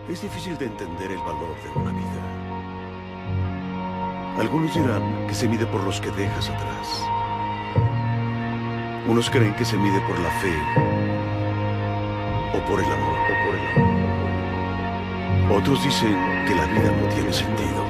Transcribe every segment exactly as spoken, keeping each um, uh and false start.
Es difícil de entender el valor de una vida. Algunos dirán que se mide por los que dejas atrás. Unos creen que se mide por la fe o por el amor. O por el amor. Otros dicen que la vida no tiene sentido.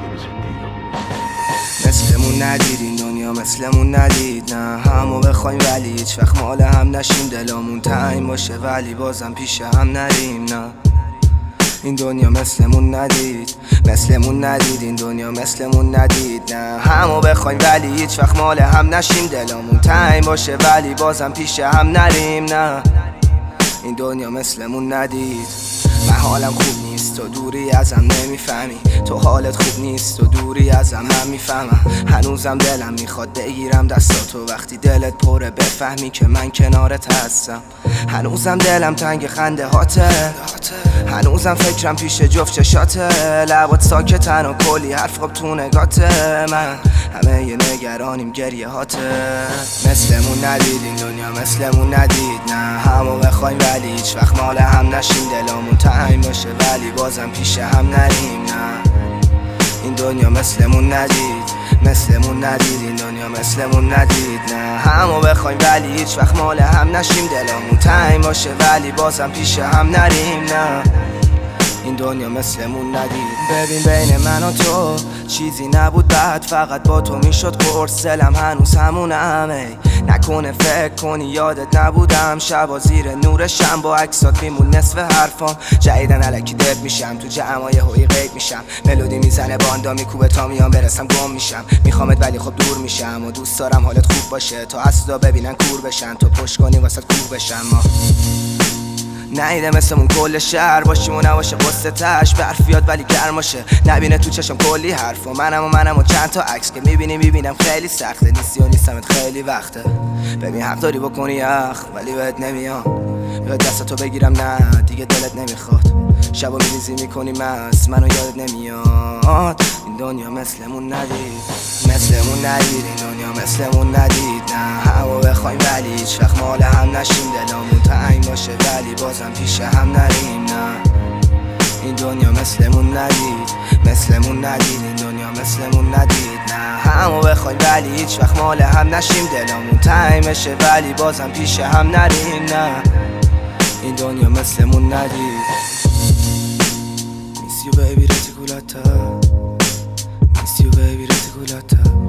مثلمون ندید این دنیا مثلمون ندید نه همو بخوایم ولی هیچ وقت مال هم نشیم دلامون تنگ باشه ولی بازم پیش هم نریم نه این دنیا مثلمون ندید مثلمون ندید این دنیا مثلمون ندید نه همو بخوایم ولی هیچ وقت مال هم نشیم دلامون تنگ باشه ولی بازم پیش هم نریم نه این دنیا مثلمون ندید من حالم خوب نیست تو دوری ازم نمیفهمی تو حالت خوب نیست تو دوری ازم من میفهمم هنوزم دلم میخواد بگیرم دستاتو وقتی دلت پره بفهمی که من کنارت هستم هنوزم دلم تنگ خنده هاته هنوزم فکرم پیش جفت چشاته لبات ساکتن و کلی حرف خوب تو نگاته من همه یه نگرانیم گریه هاته مثلمون ندید این دنیا مثلمون ندید نه همو بخوایم ولی هیچ وقت مال هم نشیم دلامون تنگ باشه ولی بازم پیش هم نریم نه این دنیا مثلمون ندید مثلمون ندید این دنیا مثلمون ندید نه همو بخوایم ولی هیچ وقت مال هم نشیم دلامون تنگ باشه ولی بازم پیش هم نریم نه این دنیا مثلمون ندید ببین بین من و تو چیزی نبود بعد فقط با تو میشد قرص دلم هنوز همونم نکنه فکر کنی یادت نبودم شبا زیر نور شم با عکسات میمون نصف حرفام جدیدن الکی دب میشم تو جمعای هوی غیب میشم ملودی میزنه باندا میکوبه تا میام برسم گم میشم میخوامت ولی خب دور میشم و دوست دارم حالت خوب باشه تا اصلا ببینن کور بشن تو پشت کنی واسه کور بشم ما نیده مثلمون کل شهر باشیم و نباشه قصه تش برف بیاد ولی گرماشه نبینه تو چشم کلی حرف و منم و منم و چند تا عکس که میبینی میبینم خیلی سخته نیستی و نیستمت خیلی وقته ببین حق داری بکنی اخ ولی بهت نمیام یا دستتو بگیرم نه دیگه دلت نمیخواد شبا میریزی میکنی مست منو یادت نمیاد این دنیا مثلمون ندید مثلمون ندید این دنیا مثلمون ندید نه همو بخوایم ولی هیچ وقت مال هم نشیم دلامون تنگ باشه ولی بازم پیش هم نریم نه این دنیا مثلمون ندید مثلمون ندید این دنیا مثلمون ندید نه همو بخوایم ولی هیچ وقت مال هم نشیم دلامون تنگ بشه ولی بازم پیش هم نریم نه این دنیا مثلمون ندید Miss you baby reticulata Miss you baby reticulata